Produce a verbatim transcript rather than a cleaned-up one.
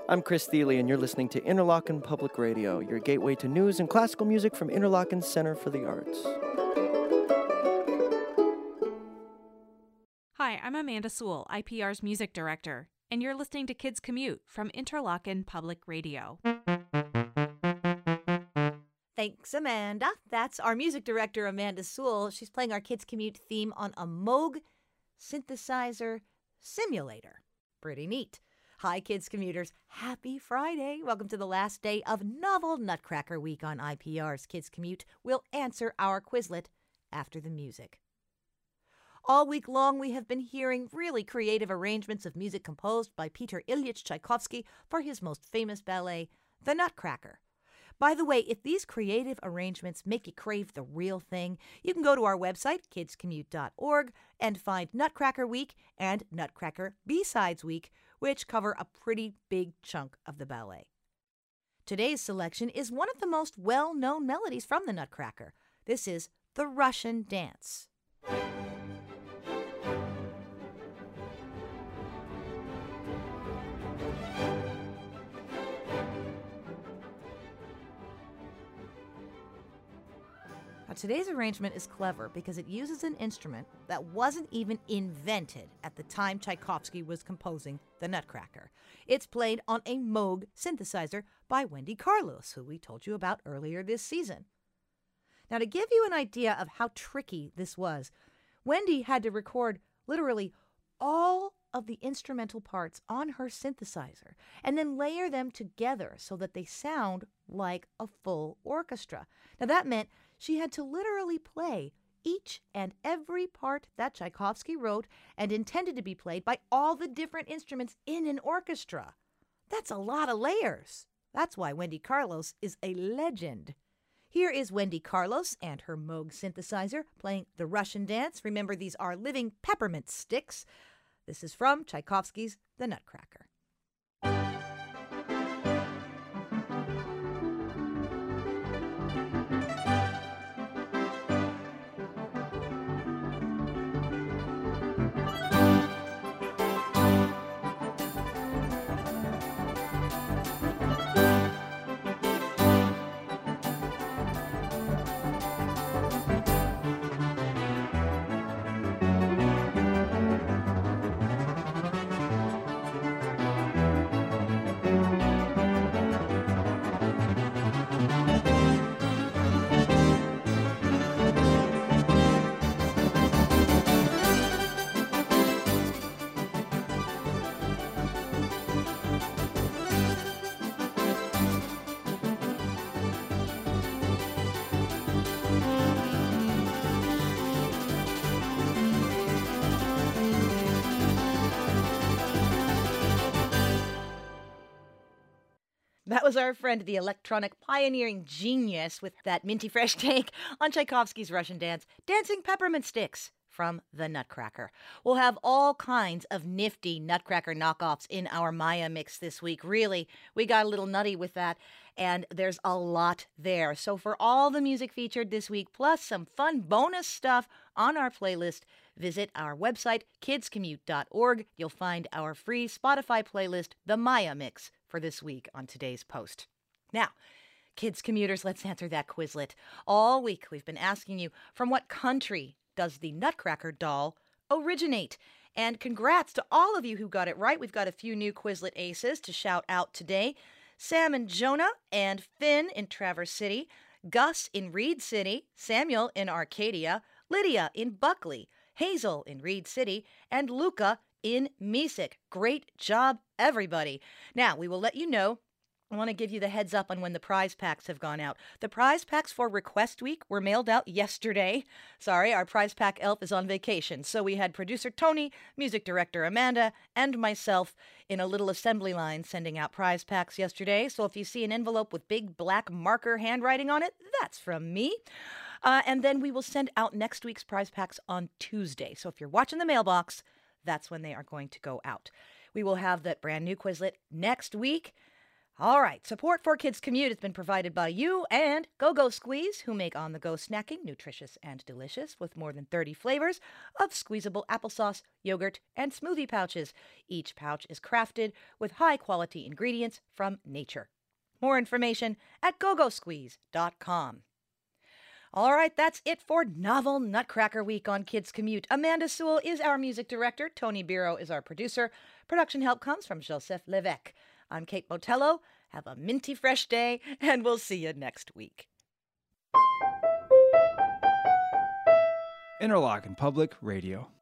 I'm Chris Thiele, and you're listening to Interlochen Public Radio, your gateway to news and classical music from Interlochen Center for the Arts. Hi, I'm Amanda Sewell, I P R's music director, and you're listening to Kids Commute from Interlochen Public Radio. Thanks, Amanda. That's our music director, Amanda Sewell. She's playing our Kids Commute theme on a Moog synthesizer simulator. Pretty neat. Hi, Kids Commuters. Happy Friday. Welcome to the last day of Novel Nutcracker Week on I P R's Kids Commute. We'll answer our Quizlet after the music. All week long, we have been hearing really creative arrangements of music composed by Peter Ilyich Tchaikovsky for his most famous ballet, The Nutcracker. By the way, if these creative arrangements make you crave the real thing, you can go to our website, kids commute dot org, and find Nutcracker Week and Nutcracker B-Sides Week, which cover a pretty big chunk of the ballet. Today's selection is one of the most well-known melodies from the Nutcracker. This is the Russian Dance. Now, today's arrangement is clever because it uses an instrument that wasn't even invented at the time Tchaikovsky was composing the Nutcracker. It's played on a Moog synthesizer by Wendy Carlos, who we told you about earlier this season. Now, to give you an idea of how tricky this was, Wendy had to record literally all of the instrumental parts on her synthesizer and then layer them together so that they sound like a full orchestra. Now, that meant she had to literally play each and every part that Tchaikovsky wrote and intended to be played by all the different instruments in an orchestra. That's a lot of layers. That's why Wendy Carlos is a legend. Here is Wendy Carlos and her Moog synthesizer playing the Russian Dance. Remember, these are living peppermint sticks. This is from Tchaikovsky's The Nutcracker. That was our friend, the electronic pioneering genius, with that minty fresh take on Tchaikovsky's Russian Dance, Dancing Peppermint Sticks from the Nutcracker. We'll have all kinds of nifty Nutcracker knockoffs in our Maya mix this week. Really, we got a little nutty with that, and there's a lot there. So for all the music featured this week, plus some fun bonus stuff on our playlist, visit our website, kids commute dot org. You'll find our free Spotify playlist, The Maya Mix, for this week on today's post. Now, Kids Commuters, let's answer that Quizlet. All week we've been asking you, from what country does the Nutcracker doll originate? And congrats to all of you who got it right. We've got a few new Quizlet aces to shout out today. Sam and Jonah and Finn in Traverse City, Gus in Reed City, Samuel in Arcadia, Lydia in Buckley, Hazel in Reed City, and Luca in Mesick. Great job, everybody. Now, we will let you know. I want to give you the heads up on when the prize packs have gone out. The prize packs for Request Week were mailed out yesterday. Sorry, our prize pack elf is on vacation. So we had producer Tony, music director Amanda, and myself in a little assembly line sending out prize packs yesterday. So if you see an envelope with big black marker handwriting on it, that's from me. Uh, and then we will send out next week's prize packs on Tuesday. So if you're watching the mailbox, that's when they are going to go out. We will have that brand new Quizlet next week. All right, support for Kids Commute has been provided by you and Go-Go Squeeze, who make on-the-go snacking nutritious and delicious with more than thirty flavors of squeezable applesauce, yogurt, and smoothie pouches. Each pouch is crafted with high-quality ingredients from nature. More information at go go squeeze dot com. All right, that's it for Novel Nutcracker Week on Kids Commute. Amanda Sewell is our music director. Tony Biro is our producer. Production help comes from Joseph Levesque. I'm Kate Botello. Have a minty fresh day, and we'll see you next week. Interlochen Public Radio.